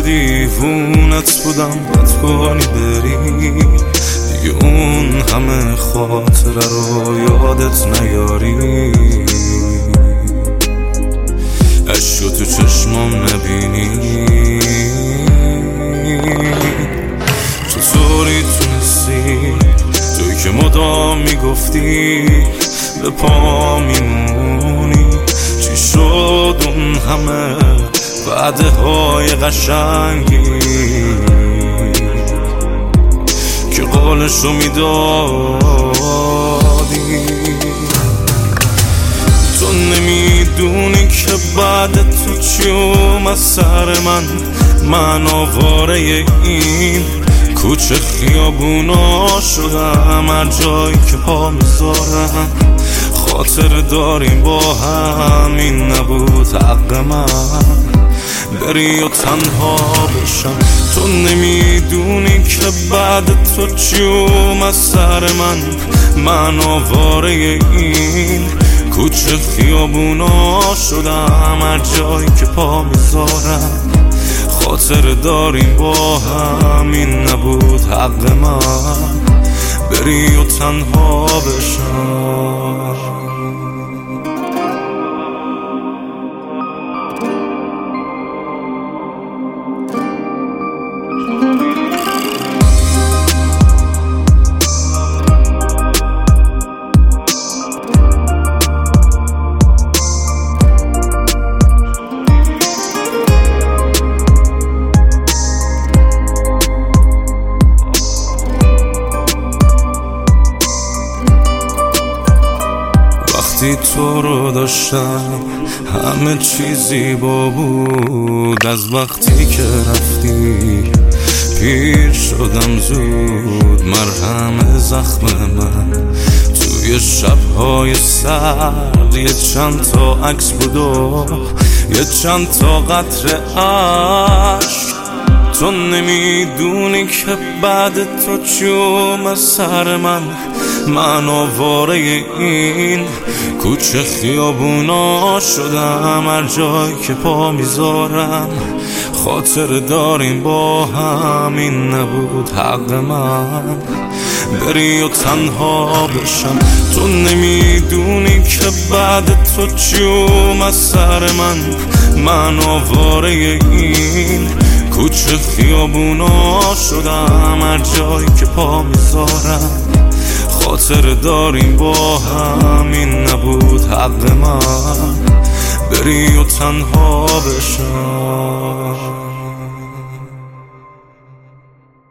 دیوونت بودم بد کنی بری دیگه اون همه خاطره رو یادت نیاری عشقو تو چشمام نبینی چطوری تونستی توی که مدام میگفتی به پا میمونی چی شد اون همه وعده های قشنگی که قولشو میدادی تو نمیدونی که بعد تو چیوم از سر من آواره این کوچه خیابونا شدم هر جایی که پا میذارم خاطر داریم با هم این نبود حق من بری و تنها بشم تو نمیدونی که بعد تو چیوم از سر من آواره این کوچه خیابونا شدم هر جایی که پا میذارم خاطر داریم با هم این نبود حق من بری و تنها بشم وقتی تو رو داشتم همه چیزی با بود از وقتی که رفتی پیر شدم زود مرهم زخم من توی شبهای سرد یه چند تا عکس بود و یه چند تا قطره عشق تو نمیدونی که بعد تو چیوم از سر من آواره این کوچه خیابونا شدم هر جایی که پا میذارم خاطر داریم با هم این نبود حق من بری و تنها بشم تو نمیدونی که بعد تو چیوم از سر من آواره این کوچه خیابونا شدم هر جایی که پا میذارم خاطر داریم با هم این نبود حق من بری و تنها بشم